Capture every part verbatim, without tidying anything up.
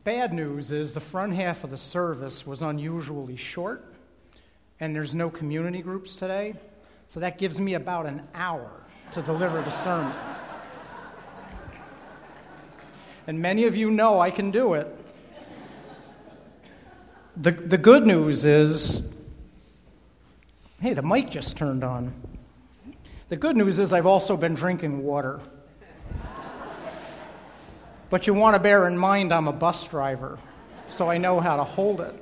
Bad news is the front half of the service was unusually short, and there's no community groups today, so that gives me about an hour to deliver the sermon. And many of you know I can do it. The, the good news is, hey, the mic just turned on. The good news is I've also been drinking water. But you want to bear in mind I'm a bus driver, so I know how to hold it.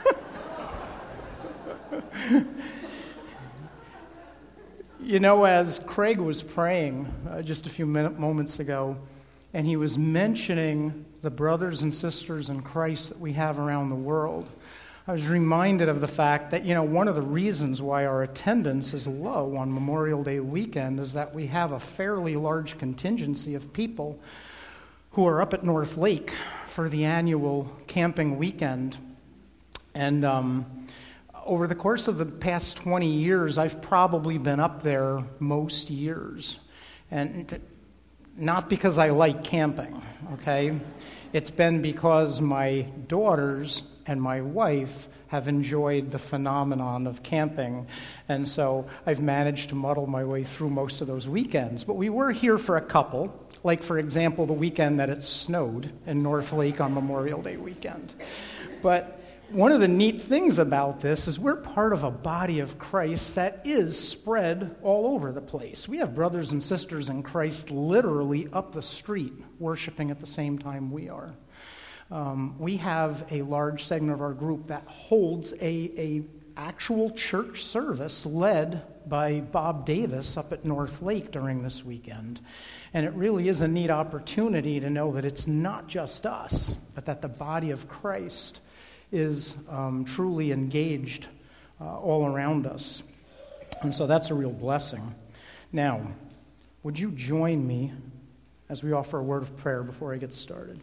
You know, as Craig was praying uh, just a few minute, moments ago, and he was mentioning the brothers and sisters in Christ that we have around the world, I was reminded of the fact that, you know, one of the reasons why our attendance is low on Memorial Day weekend is that we have a fairly large contingency of people who are up at North Lake for the annual camping weekend. And um, over the course of the past twenty years, I've probably been up there most years. And not because I like camping, okay? It's been because my daughters and my wife have enjoyed the phenomenon of camping. And so I've managed to muddle my way through most of those weekends. But we were here for a couple. Like, for example, the weekend that it snowed in North Lake on Memorial Day weekend. But one of the neat things about this is we're part of a body of Christ that is spread all over the place. We have brothers and sisters in Christ literally up the street worshiping at the same time we are. Um, we have a large segment of our group that holds a, a actual church service led by Bob Davis up at North Lake during this weekend. And it really is a neat opportunity to know that it's not just us, but that the body of Christ is um, truly engaged uh, all around us. And so that's a real blessing. Now, would you join me as we offer a word of prayer before I get started?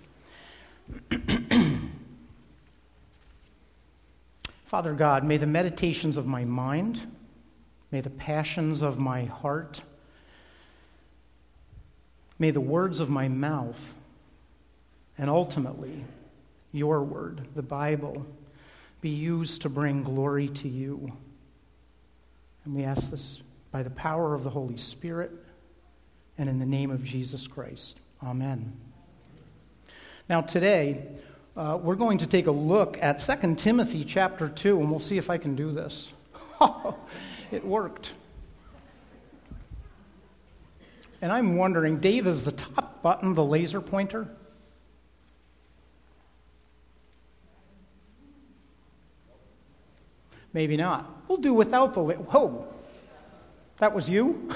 Father God, may the meditations of my mind, may the passions of my heart, may the words of my mouth, and ultimately your word, the Bible, be used to bring glory to you. And we ask this by the power of the Holy Spirit and in the name of Jesus Christ. Amen. Now today, uh, we're going to take a look at Second Timothy chapter two, and we'll see if I can do this. It worked. And I'm wondering, Dave, is the top button the laser pointer? Maybe not. We'll do without the... La- Whoa! That was you?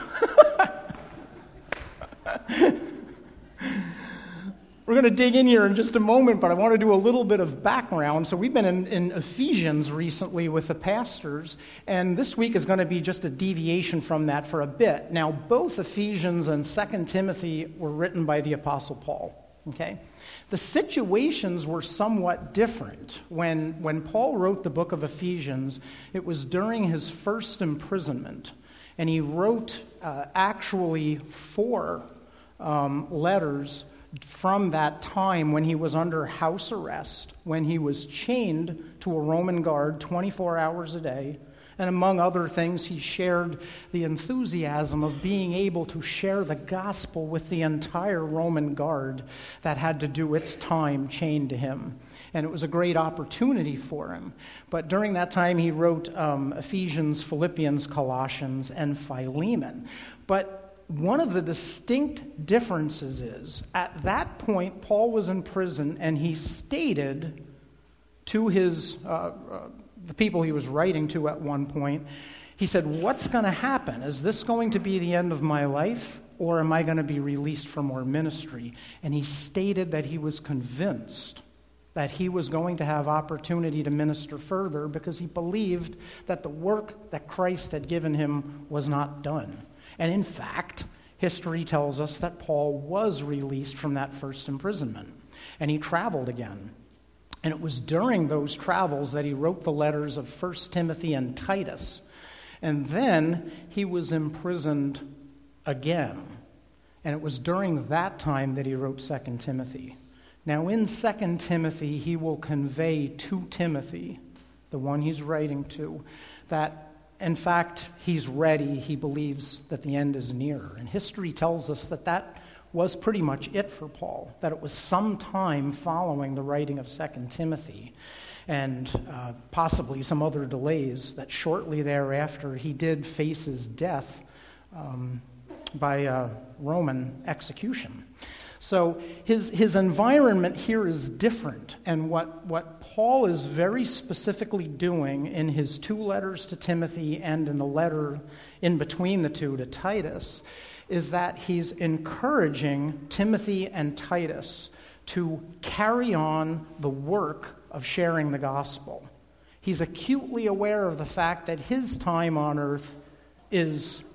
We're going to dig in here in just a moment, but I want to do a little bit of background. So we've been in, in Ephesians recently with the pastors, and this week is going to be just a deviation from that for a bit. Now, both Ephesians and Second Timothy were written by the Apostle Paul, okay? The situations were somewhat different. When, when Paul wrote the book of Ephesians, it was during his first imprisonment, and he wrote uh, actually four um, letters from that time when he was under house arrest, when he was chained to a Roman guard twenty-four hours a day. And among other things, he shared the enthusiasm of being able to share the gospel with the entire Roman guard that had to do its time chained to him. And it was a great opportunity for him. But during that time, he wrote um, Ephesians, Philippians, Colossians, and Philemon. But one of the distinct differences is, at that point, Paul was in prison, and he stated to his uh, uh, the people he was writing to at one point, he said, what's going to happen? Is this going to be the end of my life, or am I going to be released for more ministry? And he stated that he was convinced that he was going to have opportunity to minister further because he believed that the work that Christ had given him was not done. And in fact, history tells us that Paul was released from that first imprisonment, and he traveled again. And it was during those travels that he wrote the letters of First Timothy and Titus. And then he was imprisoned again. And it was during that time that he wrote Second Timothy. Now in Second Timothy, he will convey to Timothy, the one he's writing to, that in fact he's ready. He believes that the end is near. And history tells us that that was pretty much it for Paul, that it was some time following the writing of Second Timothy and uh, possibly some other delays that shortly thereafter he did face his death um, by uh, Roman execution. So his, his environment here is different, and what, what Paul is very specifically doing in his two letters to Timothy and in the letter in between the two to Titus is that he's encouraging Timothy and Titus to carry on the work of sharing the gospel. He's acutely aware of the fact that his time on earth is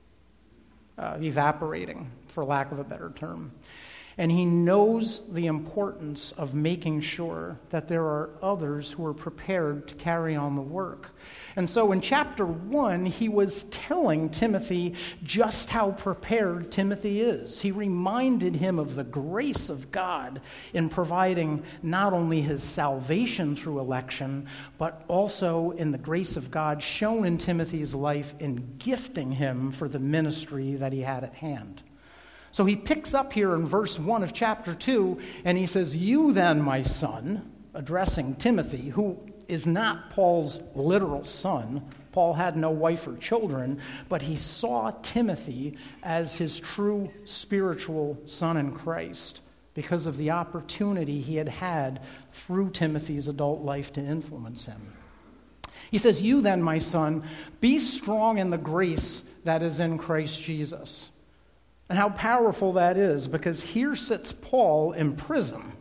uh, evaporating, for lack of a better term. And he knows the importance of making sure that there are others who are prepared to carry on the work. And so in chapter one, he was telling Timothy just how prepared Timothy is. He reminded him of the grace of God in providing not only his salvation through election, but also in the grace of God shown in Timothy's life in gifting him for the ministry that he had at hand. So he picks up here in verse one of chapter two, and he says, "You then, my son," addressing Timothy, who is not Paul's literal son. Paul had no wife or children, but he saw Timothy as his true spiritual son in Christ because of the opportunity he had had through Timothy's adult life to influence him. He says, "You then, my son, be strong in the grace that is in Christ Jesus." And how powerful that is, because here sits Paul in prison,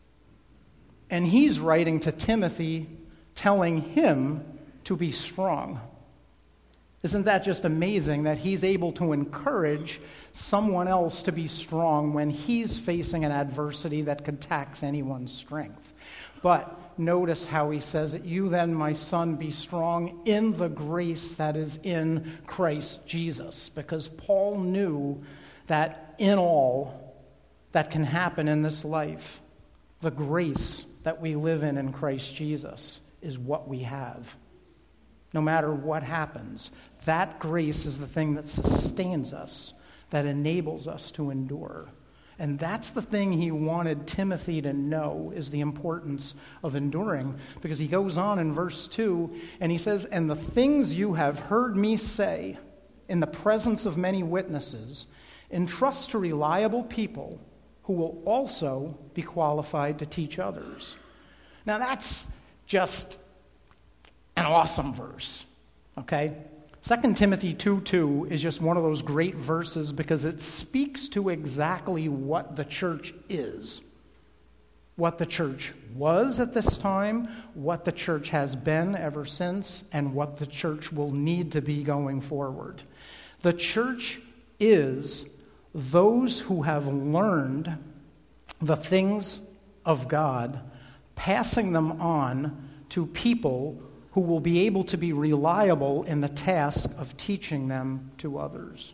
and he's writing to Timothy, telling him to be strong. Isn't that just amazing that he's able to encourage someone else to be strong when he's facing an adversity that could tax anyone's strength? But notice how he says it, "You then, my son, be strong in the grace that is in Christ Jesus," because Paul knew that in all that can happen in this life, the grace that we live in in Christ Jesus is what we have. No matter what happens, that grace is the thing that sustains us, that enables us to endure. And that's the thing he wanted Timothy to know, is the importance of enduring, because he goes on in verse two and he says, "And the things you have heard me say in the presence of many witnesses, entrust to reliable people who will also be qualified to teach others." Now that's just an awesome verse, okay? Second Timothy two two is just one of those great verses because it speaks to exactly what the church is, what the church was at this time, what the church has been ever since, and what the church will need to be going forward. The church is those who have learned the things of God, passing them on to people who will be able to be reliable in the task of teaching them to others.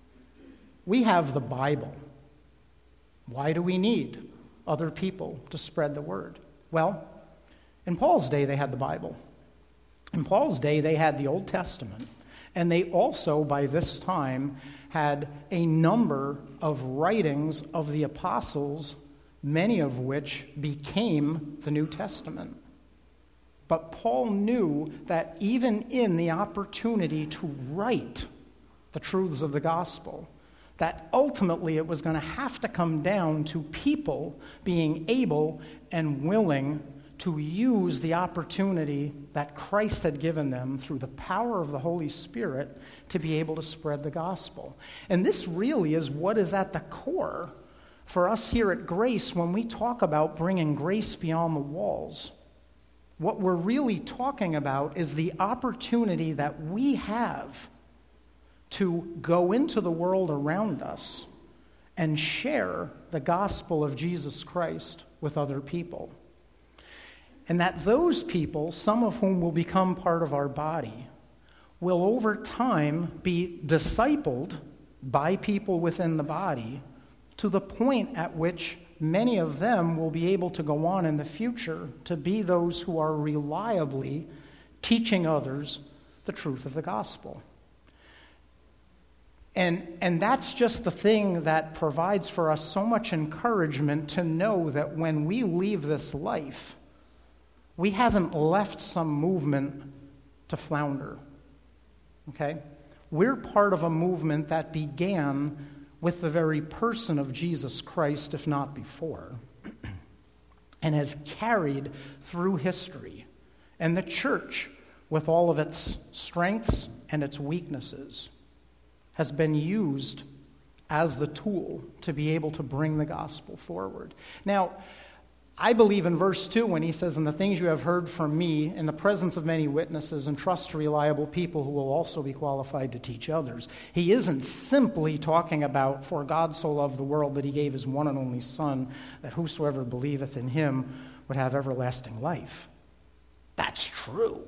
We have the Bible. Why do we need other people to spread the word? Well, in Paul's day, they had the Bible. In Paul's day, they had the Old Testament. And they also, by this time, had a number of writings of the apostles, many of which became the New Testament. But Paul knew that even in the opportunity to write the truths of the gospel, that ultimately it was going to have to come down to people being able and willing to use the opportunity that Christ had given them through the power of the Holy Spirit to be able to spread the gospel. And this really is what is at the core for us here at Grace when we talk about bringing grace beyond the walls. What we're really talking about is the opportunity that we have to go into the world around us and share the gospel of Jesus Christ with other people. And that those people, some of whom will become part of our body, will over time be discipled by people within the body to the point at which many of them will be able to go on in the future to be those who are reliably teaching others the truth of the gospel. And, and that's just the thing that provides for us so much encouragement to know that when we leave this life, we haven't left some movement to flounder. Okay? We're part of a movement that began with the very person of Jesus Christ, if not before, and has carried through history. And the church, with all of its strengths and its weaknesses, has been used as the tool to be able to bring the gospel forward. Now, I believe in verse two when he says, "And the things you have heard from me in the presence of many witnesses, and trust to reliable people who will also be qualified to teach others." He isn't simply talking about, "For God so loved the world that he gave his one and only Son, that whosoever believeth in him would have everlasting life." That's true.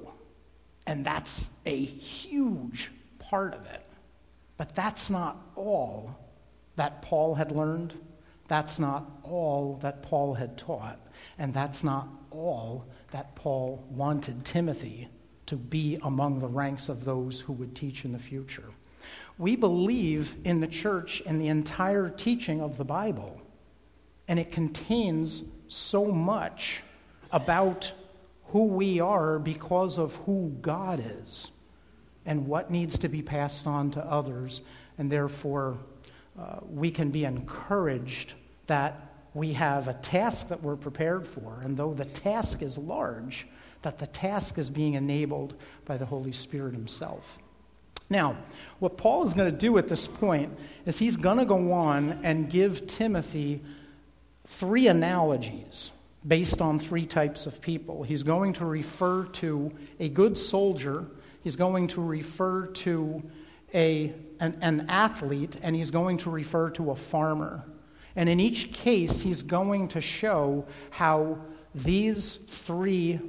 And that's a huge part of it. But that's not all that Paul had learned. That's not all that Paul had taught. And that's not all that Paul wanted Timothy to be among the ranks of those who would teach in the future. We believe in the church and the entire teaching of the Bible. And it contains so much about who we are because of who God is and what needs to be passed on to others. And therefore, uh, we can be encouraged that we have a task that we're prepared for. And though the task is large, that the task is being enabled by the Holy Spirit himself. Now, what Paul is going to do at this point is he's going to go on and give Timothy three analogies based on three types of people. He's going to refer to a good soldier, he's going to refer to a, an, an athlete, and he's going to refer to a farmer. And in each case, he's going to show how these three,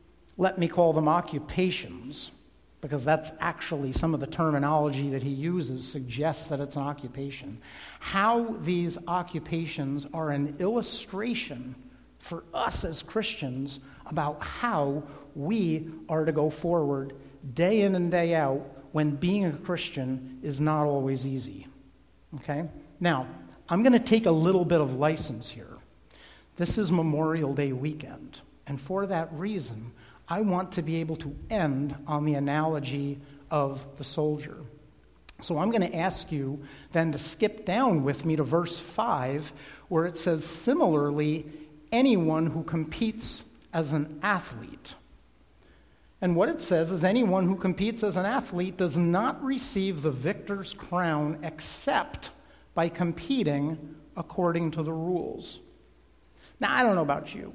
let me call them occupations, because that's actually some of the terminology that he uses suggests that it's an occupation, how these occupations are an illustration for us as Christians about how we are to go forward day in and day out when being a Christian is not always easy. Okay? Now, I'm going to take a little bit of license here. This is Memorial Day weekend, and for that reason, I want to be able to end on the analogy of the soldier. So I'm going to ask you then to skip down with me to verse five, where it says, "Similarly, anyone who competes as an athlete." And what it says is anyone who competes as an athlete does not receive the victor's crown except by competing according to the rules. Now, I don't know about you.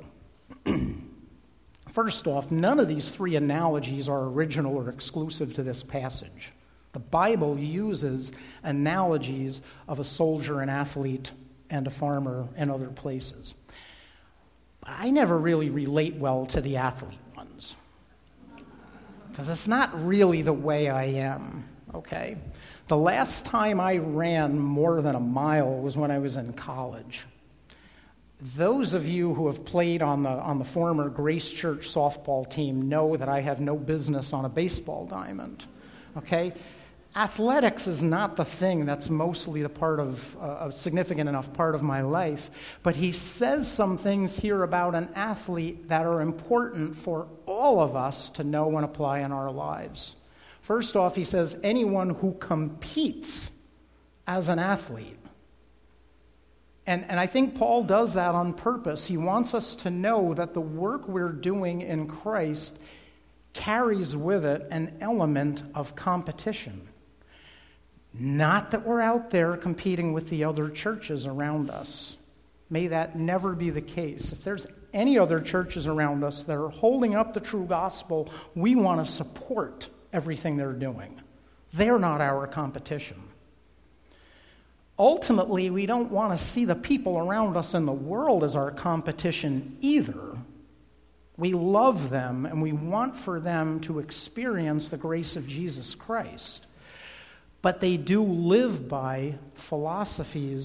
First off, none of these three analogies are original or exclusive to this passage. The Bible uses analogies of a soldier, an athlete, and a farmer and other places. But I never really relate well to the athlete ones, because it's not really the way I am, okay? The last time I ran more than a mile was when I was in college. Those of you who have played on the on the former Grace Church softball team know that I have no business on a baseball diamond, okay? Athletics is not the thing that's mostly the part of uh, a significant enough part of my life, but he says some things here about an athlete that are important for all of us to know and apply in our lives. First off, he says anyone who competes as an athlete. And, and I think Paul does that on purpose. He wants us to know that the work we're doing in Christ carries with it an element of competition. Not that we're out there competing with the other churches around us. May that never be the case. If there's any other churches around us that are holding up the true gospel, we want to support everything they're doing. They're not our competition. Ultimately, we don't want to see the people around us in the world as our competition either. We love them, and we want for them to experience the grace of Jesus Christ. But they do live by philosophies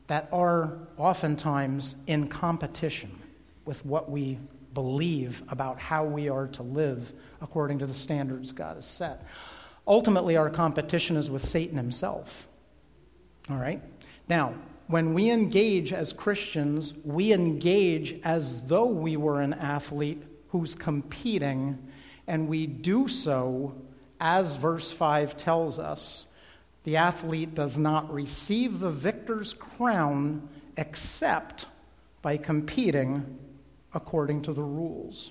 that are oftentimes in competition with what we believe about how we are to live according to the standards God has set. Ultimately, our competition is with Satan himself. All right? Now, when we engage as Christians, we engage as though we were an athlete who's competing, and we do so, as verse five tells us, the athlete does not receive the victor's crown except by competing according to the rules.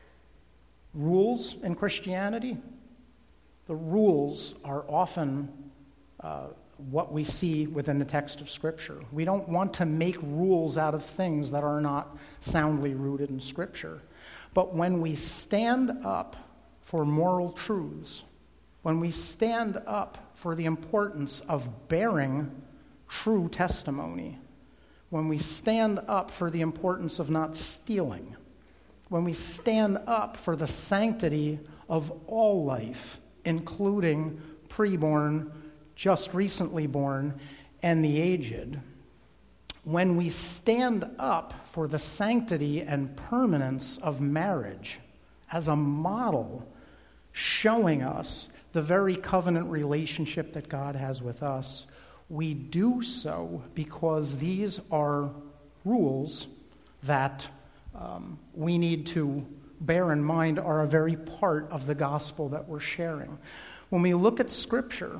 Rules in Christianity? The rules are often uh, what we see within the text of Scripture. We don't want to make rules out of things that are not soundly rooted in Scripture. But when we stand up for moral truths, when we stand up for the importance of bearing true testimony, when we stand up for the importance of not stealing, when we stand up for the sanctity of all life, including preborn, just recently born, and the aged, when we stand up for the sanctity and permanence of marriage as a model showing us the very covenant relationship that God has with us, we do so because these are rules that um, we need to bear in mind are a very part of the gospel that we're sharing. When we look at Scripture,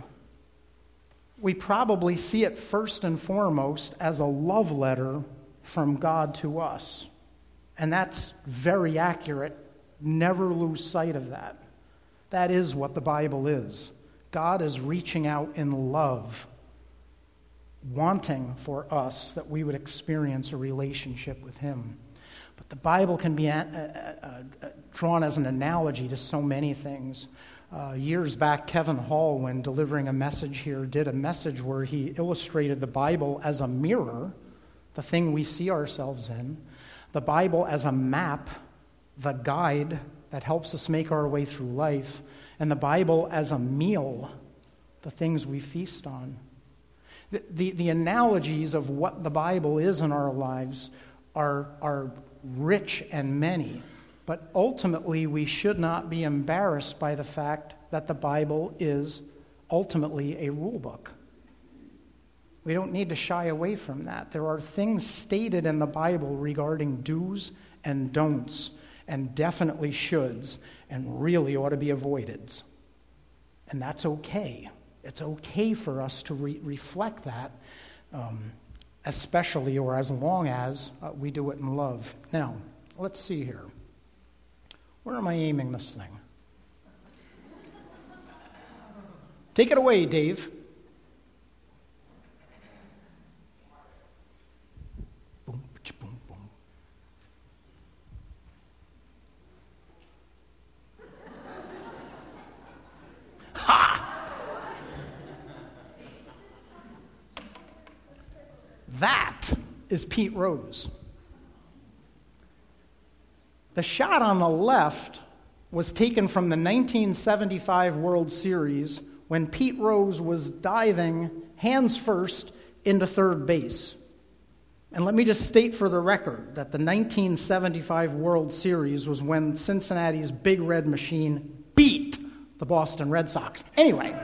we probably see it first and foremost as a love letter from God to us. And that's very accurate. Never lose sight of that. That is what the Bible is. God is reaching out in love, wanting for us that we would experience a relationship with Him. But the Bible can be a, a, a, a, drawn as an analogy to so many things. Uh, years back, Kevin Hall, when delivering a message here, did a message where he illustrated the Bible as a mirror, the thing we see ourselves in, the Bible as a map, the guide that helps us make our way through life, and the Bible as a meal, the things we feast on. The, the, the analogies of what the Bible is in our lives are, are rich and many, but ultimately we should not be embarrassed by the fact that the Bible is ultimately a rule book. We don't need to shy away from that. There are things stated in the Bible regarding do's and don'ts, and definitely shoulds, and really ought to be avoided. And that's okay. It's okay for us to re- reflect that, um, especially or as long as uh, we do it in love. Now, let's see here. Where am I aiming this thing? Take it away, Dave. Boom, boom, boom. Ha! That is Pete Rose. The shot on the left was taken from the nineteen seventy-five World Series when Pete Rose was diving hands first into third base. And let me just state for the record that the nineteen seventy-five World Series was when Cincinnati's Big Red Machine beat the Boston Red Sox. Anyway.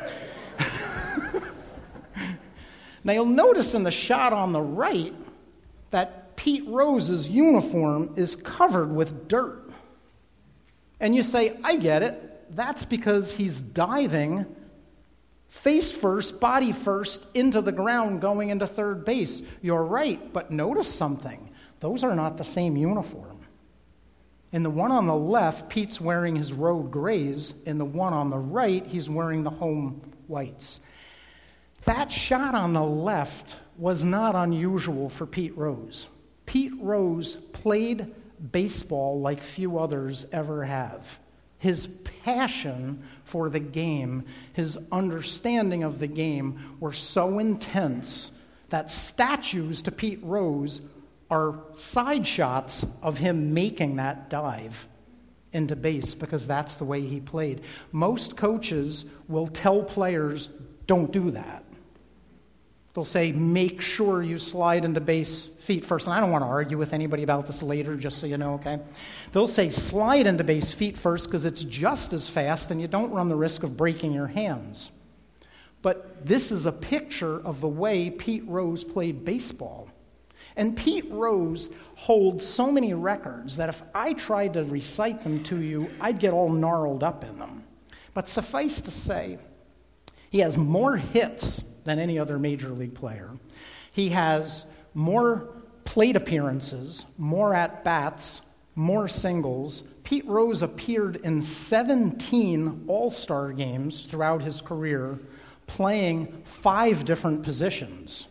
Now you'll notice in the shot on the right that Pete Rose's uniform is covered with dirt. And you say, I get it. That's because he's diving face first, body first, into the ground going into third base. You're right, but notice something. Those are not the same uniform. In the one on the left, Pete's wearing his road grays. In the one on the right, he's wearing the home whites. That shot on the left was not unusual for Pete Rose. Pete Rose played baseball like few others ever have. His passion for the game, his understanding of the game were so intense that statues to Pete Rose are side shots of him making that dive into base because that's the way he played. Most coaches will tell players, don't do that. They'll say, make sure you slide into base feet first. And I don't want to argue with anybody about this later, just so you know, okay? They'll say, slide into base feet first because it's just as fast and you don't run the risk of breaking your hands. But this is a picture of the way Pete Rose played baseball. And Pete Rose holds so many records that if I tried to recite them to you, I'd get all gnarled up in them. But suffice to say, he has more hits than any other major league player. He has more plate appearances, more at-bats, more singles. Pete Rose appeared in seventeen All-Star games throughout his career, playing five different positions.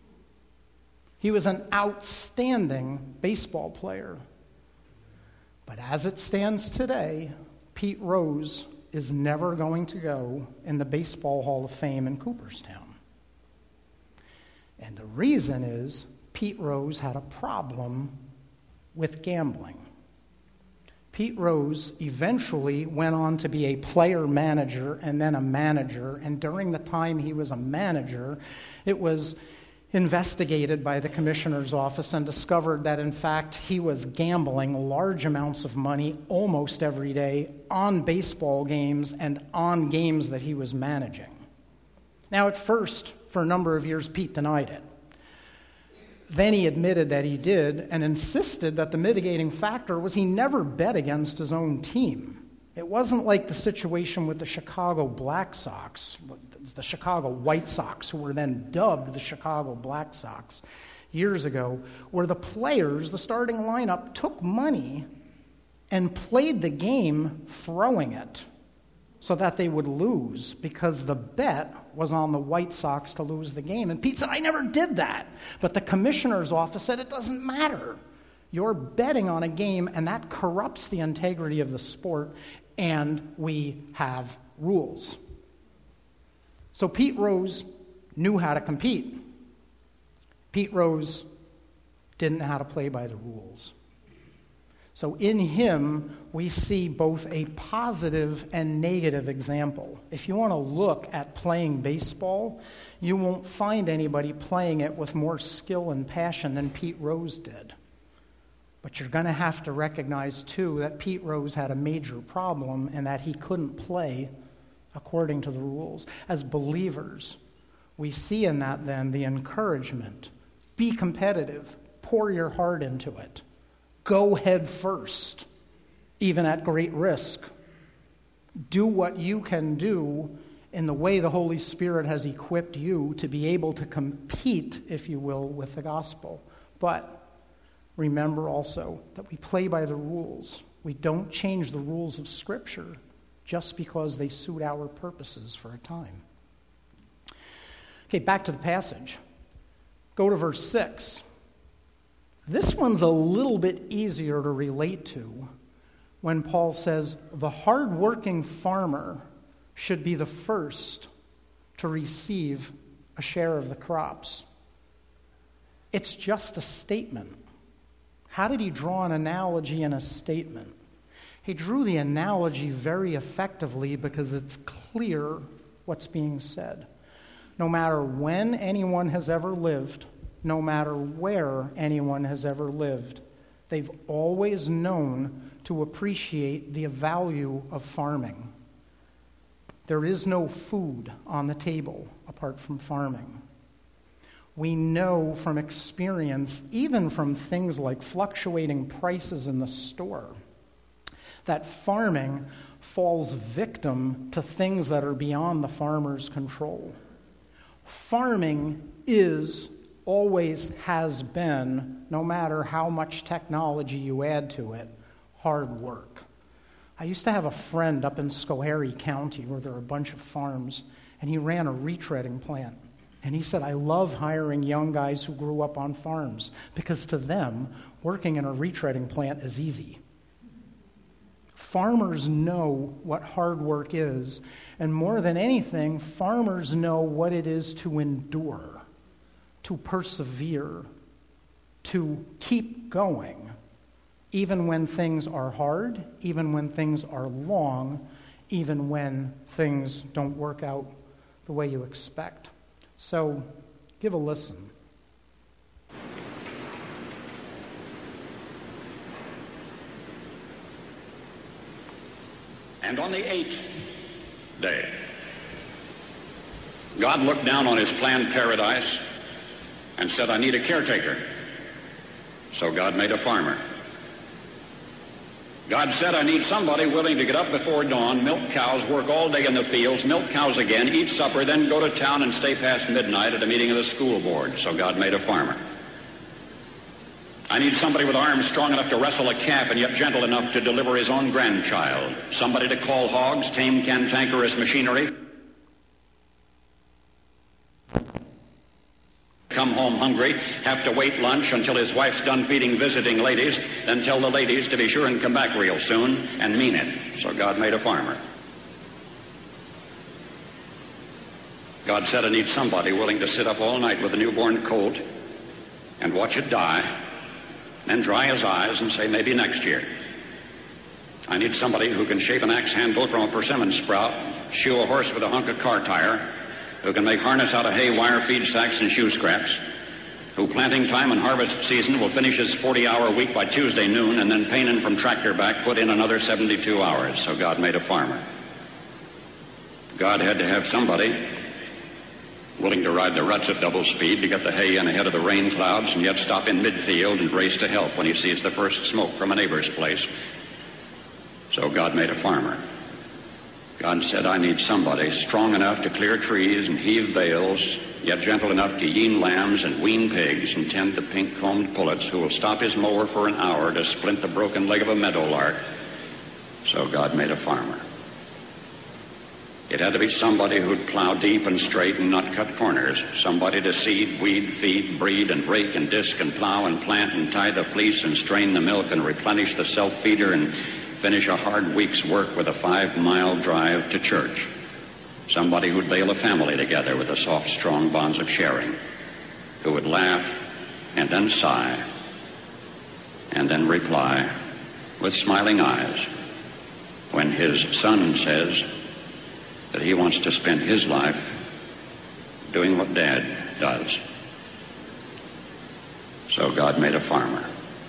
He was an outstanding baseball player. But as it stands today, Pete Rose is never going to go in the Baseball Hall of Fame in Cooperstown. And the reason is Pete Rose had a problem with gambling. Pete Rose eventually went on to be a player manager and then a manager, and during the time he was a manager, it was investigated by the commissioner's office and discovered that, in fact, he was gambling large amounts of money almost every day on baseball games and on games that he was managing. Now, at first, for a number of years, Pete denied it. Then he admitted that he did and insisted that the mitigating factor was he never bet against his own team. It wasn't like the situation with the Chicago Black Sox, the Chicago White Sox, who were then dubbed the Chicago Black Sox years ago, where the players, the starting lineup, took money and played the game throwing it so that they would lose because the bet was on the White Sox to lose the game. And Pete said, I never did that. But the commissioner's office said it doesn't matter. You're betting on a game, and that corrupts the integrity of the sport, and we have rules. So Pete Rose knew how to compete. Pete Rose didn't know how to play by the rules. So in him, we see both a positive and negative example. If you want to look at playing baseball, you won't find anybody playing it with more skill and passion than Pete Rose did. But you're going to have to recognize, too, that Pete Rose had a major problem and that he couldn't play according to the rules. As believers, we see in that, then, the encouragement. Be competitive. Pour your heart into it. Go head first, even at great risk. Do what you can do in the way the Holy Spirit has equipped you to be able to compete, if you will, with the gospel. But remember also that we play by the rules. We don't change the rules of Scripture just because they suit our purposes for a time. Okay, back to the passage. Go to verse six. This one's a little bit easier to relate to when Paul says, the hardworking farmer should be the first to receive a share of the crops. It's just a statement. How did he draw an analogy in a statement? He drew the analogy very effectively because it's clear what's being said. No matter when anyone has ever lived, no matter where anyone has ever lived, they've always known to appreciate the value of farming. There is no food on the table apart from farming. We know from experience, even from things like fluctuating prices in the store, that farming falls victim to things that are beyond the farmer's control. Farming is, always has been, no matter how much technology you add to it, hard work. I used to have a friend up in Schoharie County where there are a bunch of farms, and he ran a retreading plant. And he said, I love hiring young guys who grew up on farms because to them, working in a retreading plant is easy. Farmers know what hard work is, and more than anything, farmers know what it is to endure, to persevere, to keep going, even when things are hard, even when things are long, even when things don't work out the way you expect. So Give a listen. And on the eighth day, God looked down on his planned paradise and said, I need a caretaker. So God made a farmer. God said, I need somebody willing to get up before dawn, milk cows, work all day in the fields, milk cows again, eat supper, then go to town and stay past midnight at a meeting of the school board. So God made a farmer. I need somebody with arms strong enough to wrestle a calf and yet gentle enough to deliver his own grandchild. Somebody to call hogs, tame cantankerous machinery. Come home hungry, have to wait lunch until his wife's done feeding visiting ladies, then tell the ladies to be sure and come back real soon, and mean it. So God made a farmer. God said, I need somebody willing to sit up all night with a newborn colt and watch it die, then dry his eyes and say, maybe next year. I need somebody who can shape an axe handle from a persimmon sprout, shoe a horse with a hunk of car tire, who can make harness out of hay, wire, feed sacks, and shoe scraps, who planting time and harvest season will finish his forty-hour week by Tuesday noon, and then painin' from tractor back put in another seventy-two hours. So God made a farmer. God had to have somebody willing to ride the ruts at double speed to get the hay in ahead of the rain clouds and yet stop in midfield and race to help when he sees the first smoke from a neighbor's place. So God made a farmer. God said, I need somebody strong enough to clear trees and heave bales, yet gentle enough to yean lambs and wean pigs and tend the pink-combed pullets, who will stop his mower for an hour to splint the broken leg of a meadowlark. So God made a farmer. It had to be somebody who'd plow deep and straight and not cut corners. Somebody to seed, weed, feed, breed, and rake and disc and plow and plant and tie the fleece and strain the milk and replenish the self-feeder and finish a hard week's work with a five-mile drive to church. Somebody who'd bail a family together with the soft, strong bonds of sharing, who would laugh and then sigh and then reply with smiling eyes when his son says that he wants to spend his life doing what Dad does. So God made a farmer.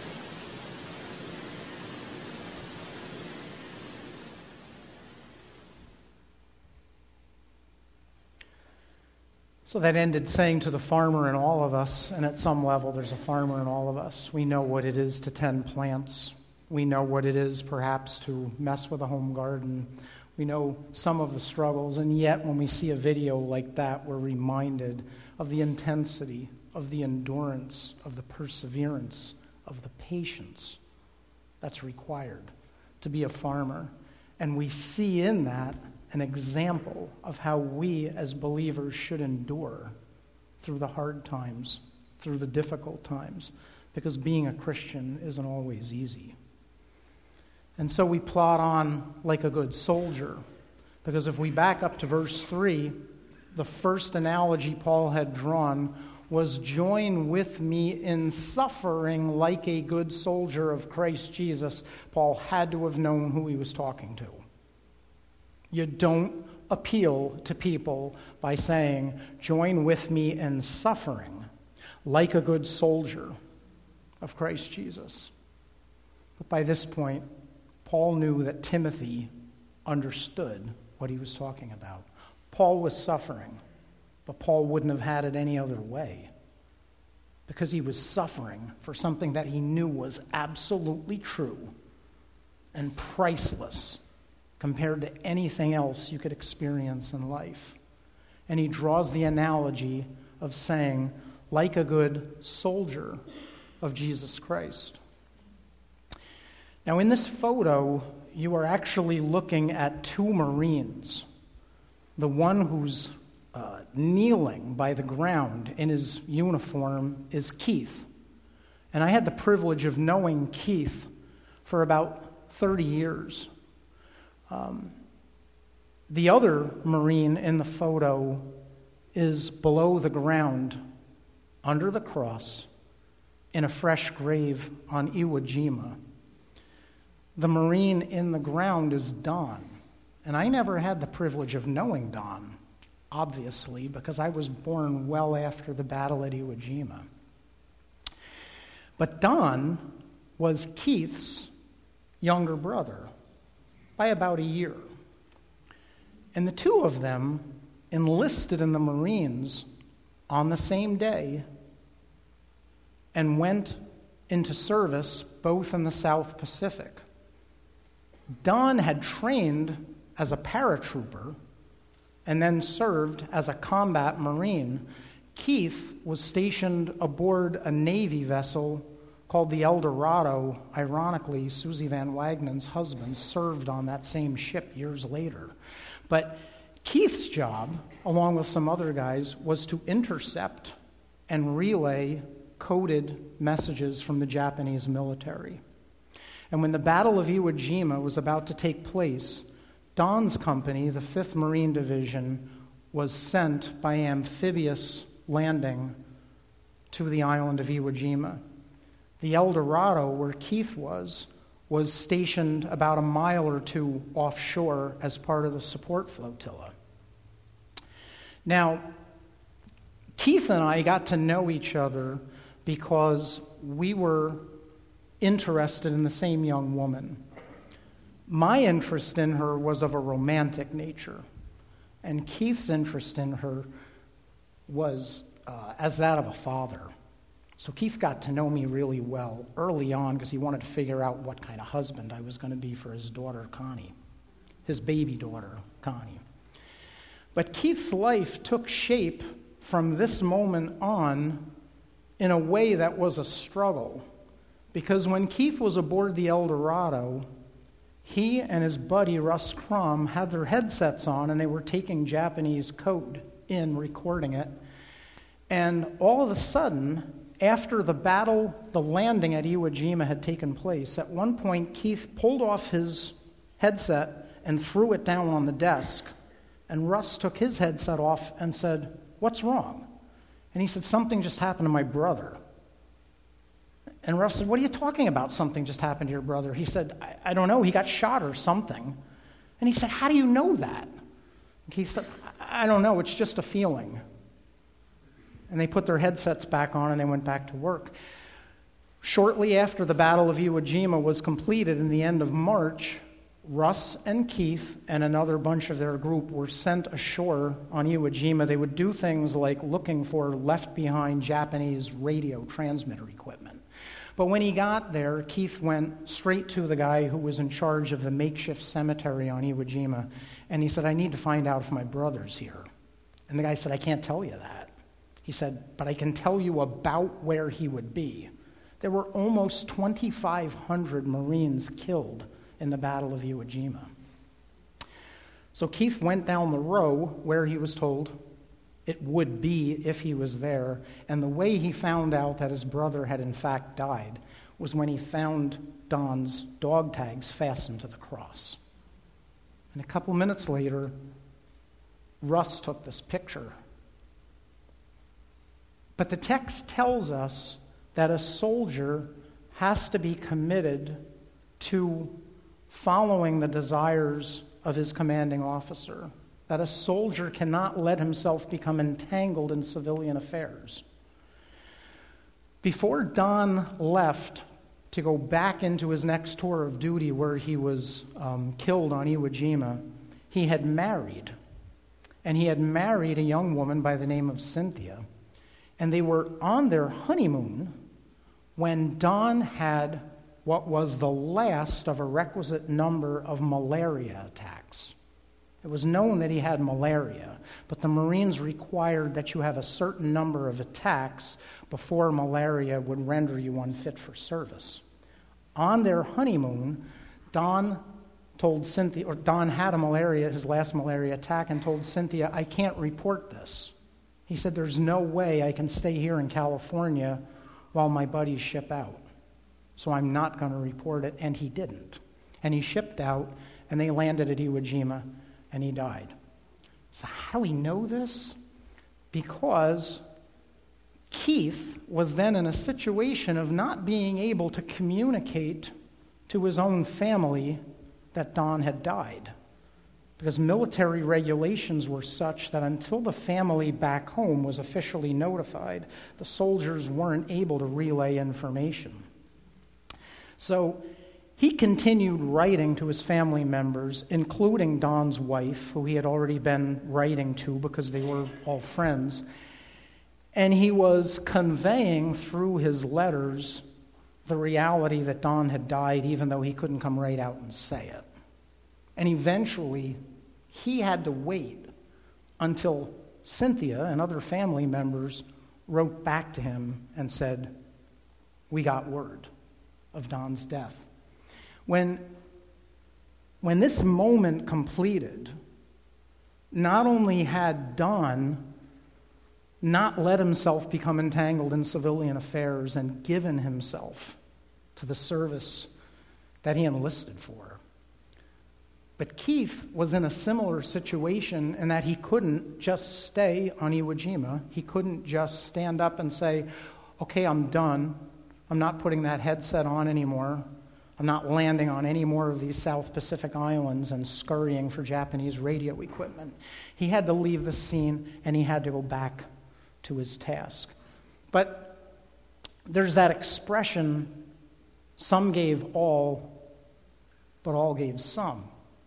So that ended saying to the farmer in all of us, and at some level there's a farmer in all of us. We know what it is to tend plants. We know what it is perhaps to mess with a home garden. We know some of the struggles, and yet when we see a video like that, we're reminded of the intensity, of the endurance, of the perseverance, of the patience that's required to be a farmer. And we see in that an example of how we as believers should endure through the hard times, through the difficult times, because being a Christian isn't always easy. And so we plod on like a good soldier, because if we back up to verse three, the first analogy Paul had drawn was join with me in suffering like a good soldier of Christ Jesus. Paul had to have known who he was talking to. You don't appeal to people by saying, join with me in suffering like a good soldier of Christ Jesus. But by this point, Paul knew that Timothy understood what he was talking about. Paul was suffering, but Paul wouldn't have had it any other way, because he was suffering for something that he knew was absolutely true and priceless compared to anything else you could experience in life. And he draws the analogy of saying, like a good soldier of Jesus Christ. Now, in this photo, you are actually looking at two Marines. The one who's uh, kneeling by the ground in his uniform is Keith. And I had the privilege of knowing Keith for about thirty years. Um, the other Marine in the photo is below the ground, under the cross, in a fresh grave on Iwo Jima. The Marine in the ground is Don. And I never had the privilege of knowing Don. obviously, because I was born well after the Battle at Iwo Jima. But Don was Keith's younger brother by about a year. And the two of them enlisted in the Marines on the same day and went into service both in the South Pacific. Don had trained as a paratrooper and then served as a combat Marine. Keith was stationed aboard a Navy vessel called the El Dorado. Ironically, Susie Van Wagenen's husband served on that same ship years later. But Keith's job, along with some other guys, was to intercept and relay coded messages from the Japanese military. And when the Battle of Iwo Jima was about to take place, Don's company, the fifth Marine Division, was sent by amphibious landing to the island of Iwo Jima. The El Dorado, where Keith was, was stationed about a mile or two offshore as part of the support flotilla. Now, Keith and I got to know each other because we were interested in the same young woman. My interest in her was of a romantic nature, and Keith's interest in her was uh, as that of a father. So Keith got to know me really well early on because he wanted to figure out what kind of husband I was going to be for his daughter, Connie, his baby daughter, Connie. But Keith's life took shape from this moment on in a way that was a struggle, because when Keith was aboard the El Dorado, he and his buddy Russ Crum had their headsets on and they were taking Japanese code in, recording it. And all of a sudden, after the battle, the landing at Iwo Jima had taken place, at one point Keith pulled off his headset and threw it down on the desk. And Russ took his headset off and said, "What's wrong?" And he said, "Something just happened to my brother." And Russ said, "What are you talking about, something just happened to your brother?" He said, I, I don't know, he got shot or something. And he said, "How do you know that?" And Keith said, I, I don't know, it's just a feeling. And they put their headsets back on and they went back to work. Shortly after the Battle of Iwo Jima was completed in the end of March, Russ and Keith and another bunch of their group were sent ashore on Iwo Jima. They would do things like looking for left-behind Japanese radio transmitter equipment. But when he got there, Keith went straight to the guy who was in charge of the makeshift cemetery on Iwo Jima, and he said, "I need to find out if my brother's here." And the guy said, "I can't tell you that." He said, "But I can tell you about where he would be." There were almost twenty-five hundred Marines killed in the Battle of Iwo Jima. So Keith went down the row where he was told it would be if he was there, and the way he found out that his brother had in fact died was when he found Don's dog tags fastened to the cross. And a couple minutes later, Russ took this picture. But the text tells us that a soldier has to be committed to following the desires of his commanding officer, that a soldier cannot let himself become entangled in civilian affairs. Before Don left to go back into his next tour of duty where he was um, killed on Iwo Jima, he had married. And he had married a young woman by the name of Cynthia. And they were on their honeymoon when Don had what was the last of a requisite number of malaria attacks. It was known that he had malaria, but the Marines required that you have a certain number of attacks before malaria would render you unfit for service. On their honeymoon, Don told Cynthia, or Don had a malaria, his last malaria attack, and told Cynthia, "I can't report this." He said, "There's no way I can stay here in California while my buddies ship out. So I'm not going to report it," and he didn't. And he shipped out, and they landed at Iwo Jima, and he died. So how do we know this? Because Keith was then in a situation of not being able to communicate to his own family that Don had died. because military regulations were such that until the family back home was officially notified, the soldiers weren't able to relay information. So he continued writing to his family members, including Don's wife, who he had already been writing to because they were all friends. And he was conveying through his letters the reality that Don had died, even though he couldn't come right out and say it. And eventually, he had to wait until Cynthia and other family members wrote back to him and said, "We got word of Don's death." When, when this moment completed, not only had Don not let himself become entangled in civilian affairs and given himself to the service that he enlisted for, but Keith was in a similar situation in that he couldn't just stay on Iwo Jima. He couldn't just stand up and say, "Okay, I'm done. I'm not putting that headset on anymore. I'm not landing on any more of these South Pacific islands and scurrying for Japanese radio equipment." He had to leave the scene, and he had to go back to his task. But there's that expression, some gave all, but all gave some.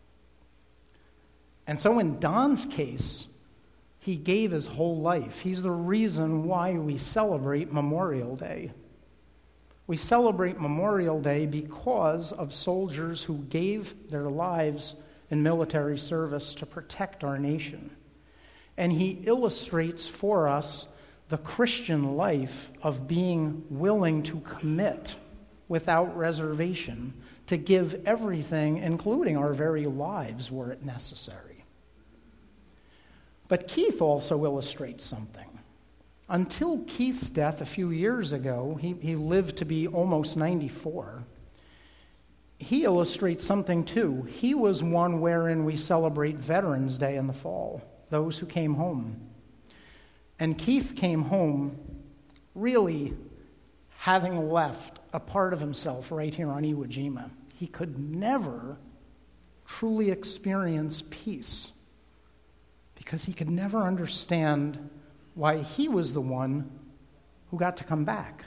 And so in Don's case, he gave his whole life. He's the reason why we celebrate Memorial Day. We celebrate Memorial Day because of soldiers who gave their lives in military service to protect our nation. And he illustrates for us the Christian life of being willing to commit without reservation, to give everything, including our very lives, were it necessary. But Keith also illustrates something. Until Keith's death a few years ago, he, he lived to be almost ninety-four, he illustrates something too. He was one wherein we celebrate Veterans Day in the fall, those who came home. And Keith came home really having left a part of himself right here on Iwo Jima. He could never truly experience peace because he could never understand why he was the one who got to come back.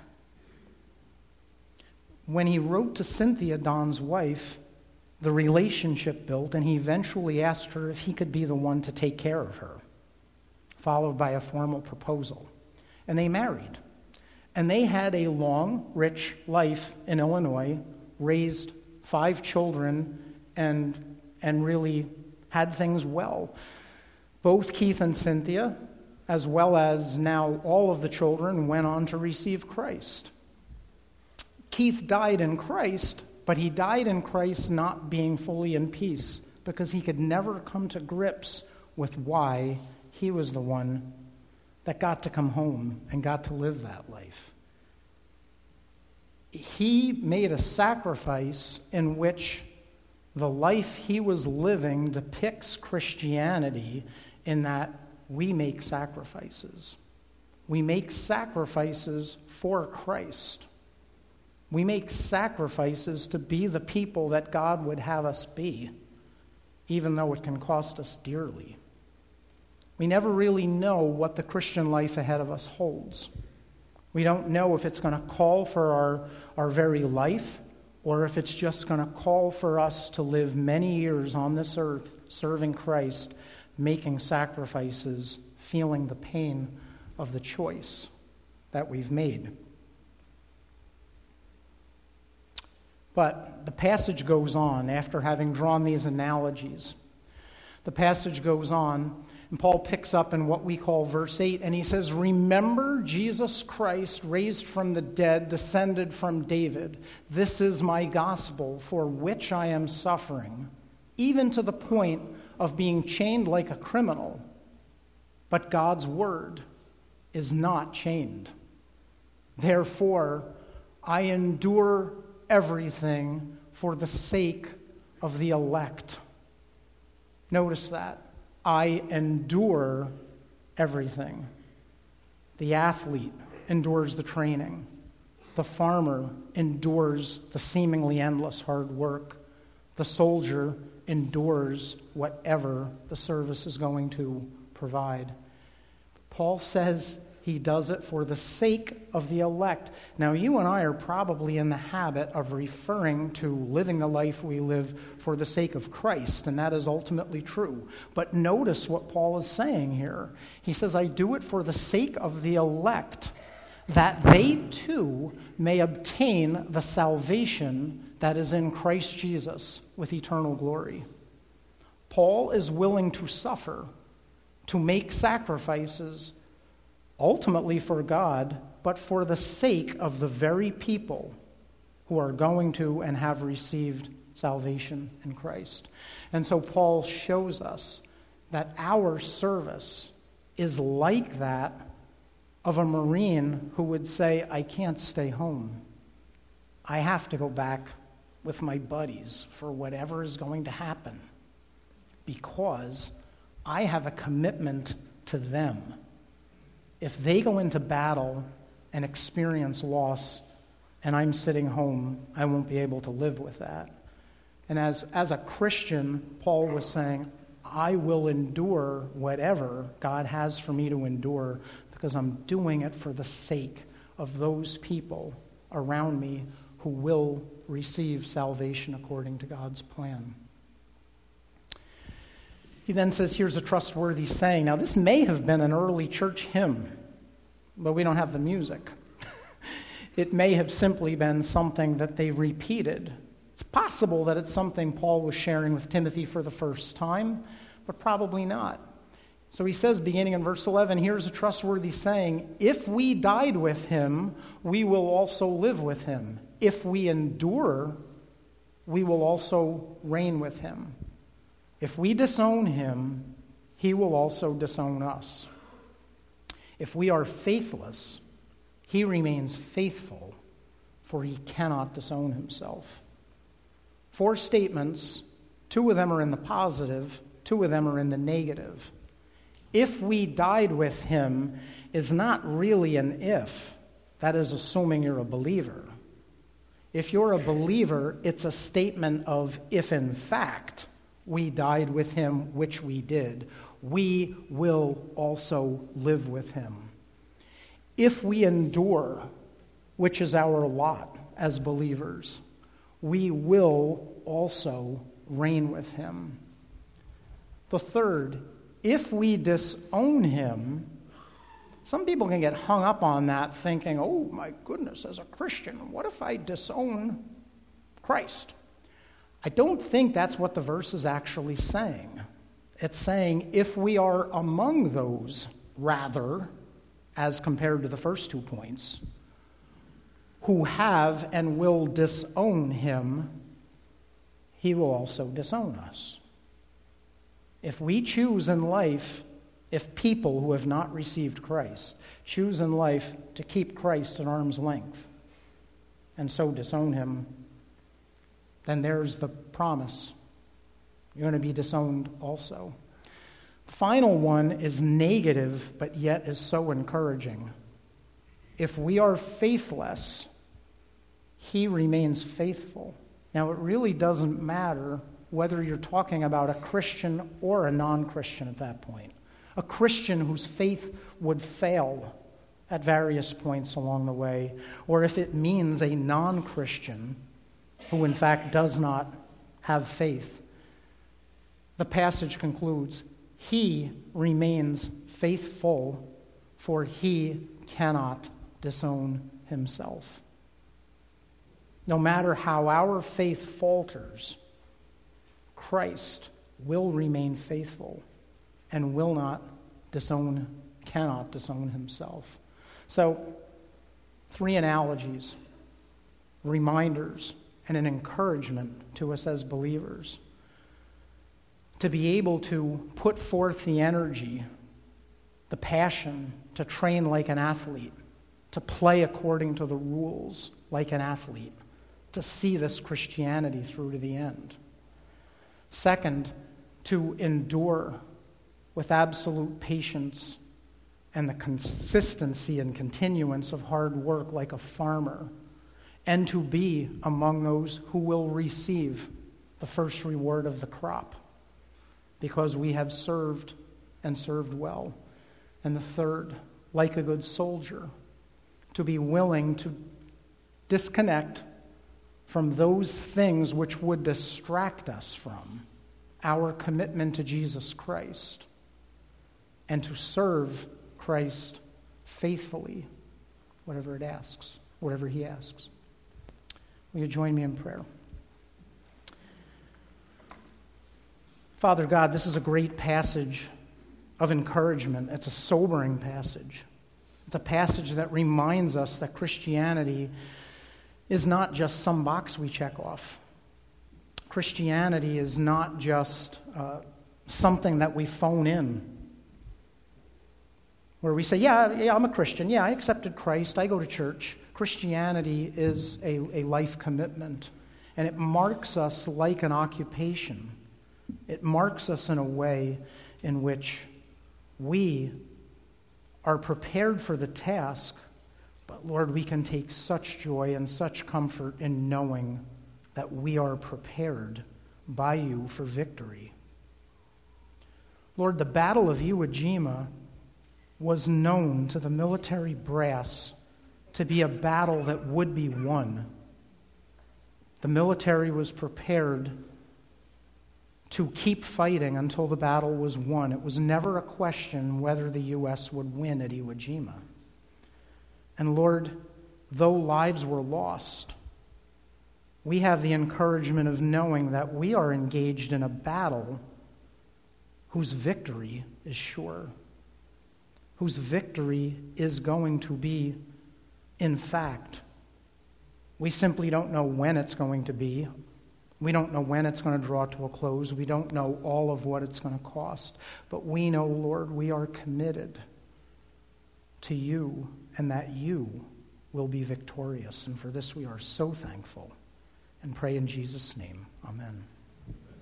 When he wrote to Cynthia, Don's wife, the relationship built, and he eventually asked her if he could be the one to take care of her, followed by a formal proposal. And they married. And they had a long, rich life in Illinois, raised five children, and, and really had things well. Both Keith and Cynthia, as well as now all of the children, went on to receive Christ. Keith died in Christ, but he died in Christ not being fully in peace because he could never come to grips with why he was the one that got to come home and got to live that life. He made a sacrifice in which the life he was living depicts Christianity in that we make sacrifices. We make sacrifices for Christ. We make sacrifices to be the people that God would have us be, even though it can cost us dearly. We never really know what the Christian life ahead of us holds. We don't know if it's going to call for our, our very life, or if it's just going to call for us to live many years on this earth serving Christ, making sacrifices, feeling the pain of the choice that we've made. But the passage goes on after having drawn these analogies. The passage goes on, and Paul picks up in what we call verse eight, and he says, "Remember Jesus Christ, raised from the dead, descended from David. This is my gospel, for which I am suffering, even to the point of being chained like a criminal. But God's word is not chained. Therefore, I endure everything for the sake of the elect." Notice that. I endure everything. The athlete endures the training. The farmer endures the seemingly endless hard work. The soldier endures whatever the service is going to provide. Paul says he does it for the sake of the elect. Now, you and I are probably in the habit of referring to living the life we live for the sake of Christ, and that is ultimately true. But notice what Paul is saying here. He says, I do it for the sake of the elect, that they too may obtain the salvation that is in Christ Jesus with eternal glory. Paul is willing to suffer, to make sacrifices, ultimately for God, but for the sake of the very people who are going to and have received salvation in Christ. And so Paul shows us that our service is like that of a Marine who would say, I can't stay home. I have to go back with my buddies for whatever is going to happen, because I have a commitment to them. If they go into battle and experience loss and I'm sitting home, I won't be able to live with that. And as, as a Christian, Paul was saying, I will endure whatever God has for me to endure because I'm doing it for the sake of those people around me who will receive salvation according to God's plan. He then says, here's a trustworthy saying. Now, this may have been an early church hymn, but we don't have the music. It may have simply been something that they repeated. It's possible that it's something Paul was sharing with Timothy for the first time, but probably not. So he says, beginning in verse eleven, here's a trustworthy saying, if we died with him, we will also live with him. If we endure, we will also reign with him. If we disown him, he will also disown us. If we are faithless, he remains faithful, for he cannot disown himself. Four statements, two of them are in the positive, two of them are in the negative. If we died with him is not really an if. That is assuming you're a believer. If you're a believer, it's a statement of if in fact we died with him, which we did, we will also live with him. If we endure, which is our lot as believers, we will also reign with him. The third, if we disown him, some people can get hung up on that thinking, oh my goodness, as a Christian, what if I disown Christ? I don't think that's what the verse is actually saying. It's saying if we are among those, rather, as compared to the first two points, who have and will disown him, he will also disown us. If we choose in life, if people who have not received Christ choose in life to keep Christ at arm's length and so disown him, then there's the promise. You're going to be disowned also. The final one is negative, but yet is so encouraging. If we are faithless, he remains faithful. Now, it really doesn't matter whether you're talking about a Christian or a non-Christian at that point. A Christian whose faith would fail at various points along the way, or if it means a non-Christian who in fact does not have faith. The passage concludes, he remains faithful, for he cannot disown himself. No matter how our faith falters, Christ will remain faithful and will not disown, cannot disown himself. So, three analogies, reminders, and an encouragement to us as believers to be able to put forth the energy, the passion to train like an athlete, to play according to the rules like an athlete, to see this Christianity through to the end. Second, to endure with absolute patience and the consistency and continuance of hard work like a farmer, and to be among those who will receive the first reward of the crop, because we have served and served well. And the third, like a good soldier, to be willing to disconnect from those things which would distract us from our commitment to Jesus Christ, and to serve Christ faithfully, whatever it asks, whatever he asks. Will you join me in prayer? Father God, this is a great passage of encouragement. It's a sobering passage. It's a passage that reminds us that Christianity is not just some box we check off. Christianity is not just uh, something that we phone in, where we say, yeah, yeah, I'm a Christian. Yeah, I accepted Christ. I go to church. Christianity is a, a life commitment, and it marks us like an occupation. It marks us in a way in which we are prepared for the task, but Lord, we can take such joy and such comfort in knowing that we are prepared by you for victory. Lord, the Battle of Iwo Jima was known to the military brass to be a battle that would be won. The military was prepared to keep fighting until the battle was won. It was never a question whether the U S would win at Iwo Jima. And Lord, though lives were lost, we have the encouragement of knowing that we are engaged in a battle whose victory is sure, whose victory is going to be, in fact. We simply don't know when it's going to be. We don't know when it's going to draw to a close. We don't know all of what it's going to cost. But we know, Lord, we are committed to you and that you will be victorious. And for this we are so thankful. And pray in Jesus' name. Amen.